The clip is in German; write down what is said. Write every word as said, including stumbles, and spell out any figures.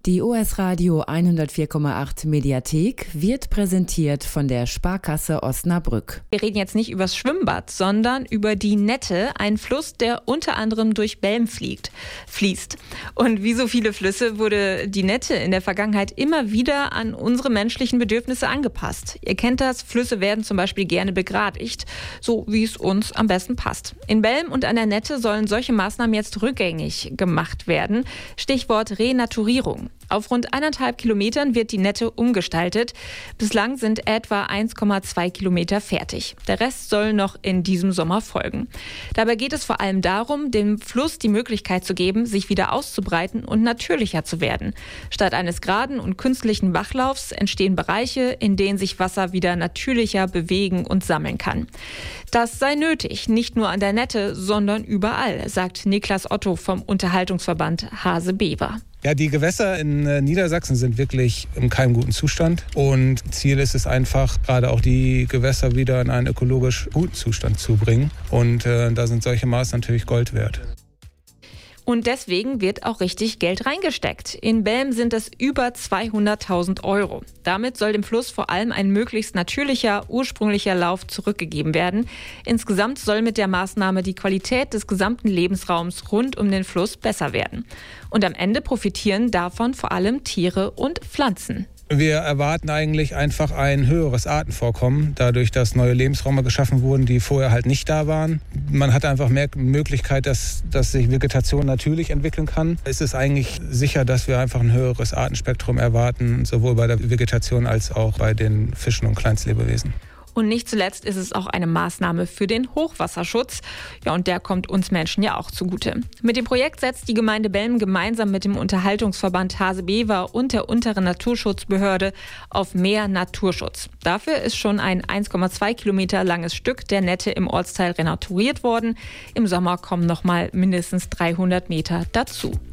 Die O S Radio hundertvier Komma acht Mediathek wird präsentiert von der Sparkasse Osnabrück. Wir reden jetzt nicht übers Schwimmbad, sondern über die Nette, ein Fluss, der unter anderem durch Belm fliegt, fließt. Und wie so viele Flüsse wurde die Nette in der Vergangenheit immer wieder an unsere menschlichen Bedürfnisse angepasst. Ihr kennt das, Flüsse werden zum Beispiel gerne begradigt, so wie es uns am besten passt. In Belm und an der Nette sollen solche Maßnahmen jetzt rückgängig gemacht werden. Stichwort Renaturierung. Auf rund eineinhalb Kilometern wird die Nette umgestaltet. Bislang sind etwa eins Komma zwei Kilometer fertig. Der Rest soll noch in diesem Sommer folgen. Dabei geht es vor allem darum, dem Fluss die Möglichkeit zu geben, sich wieder auszubreiten und natürlicher zu werden. Statt eines geraden und künstlichen Bachlaufs entstehen Bereiche, in denen sich Wasser wieder natürlicher bewegen und sammeln kann. Das sei nötig, nicht nur an der Nette, sondern überall, sagt Niklas Otto vom Unterhaltungsverband Hase-Bever. Ja, die Gewässer in Niedersachsen sind wirklich in keinem guten Zustand. Und Ziel ist es einfach, gerade auch die Gewässer wieder in einen ökologisch guten Zustand zu bringen. Und äh, da sind solche Maßnahmen natürlich Gold wert. Und deswegen wird auch richtig Geld reingesteckt. In Belm sind es über zweihunderttausend Euro. Damit soll dem Fluss vor allem ein möglichst natürlicher, ursprünglicher Lauf zurückgegeben werden. Insgesamt soll mit der Maßnahme die Qualität des gesamten Lebensraums rund um den Fluss besser werden. Und am Ende profitieren davon vor allem Tiere und Pflanzen. Wir erwarten eigentlich einfach ein höheres Artenvorkommen, dadurch, dass neue Lebensräume geschaffen wurden, die vorher halt nicht da waren. Man hat einfach mehr Möglichkeit, dass, dass sich Vegetation natürlich entwickeln kann. Es ist eigentlich sicher, dass wir einfach ein höheres Artenspektrum erwarten, sowohl bei der Vegetation als auch bei den Fischen und Kleinstlebewesen. Und nicht zuletzt ist es auch eine Maßnahme für den Hochwasserschutz. Ja, und der kommt uns Menschen ja auch zugute. Mit dem Projekt setzt die Gemeinde Belm gemeinsam mit dem Unterhaltungsverband Hase-Bever und der unteren Naturschutzbehörde auf mehr Naturschutz. Dafür ist schon ein eins Komma zwei Kilometer langes Stück der Nette im Ortsteil renaturiert worden. Im Sommer kommen noch mal mindestens dreihundert Meter dazu.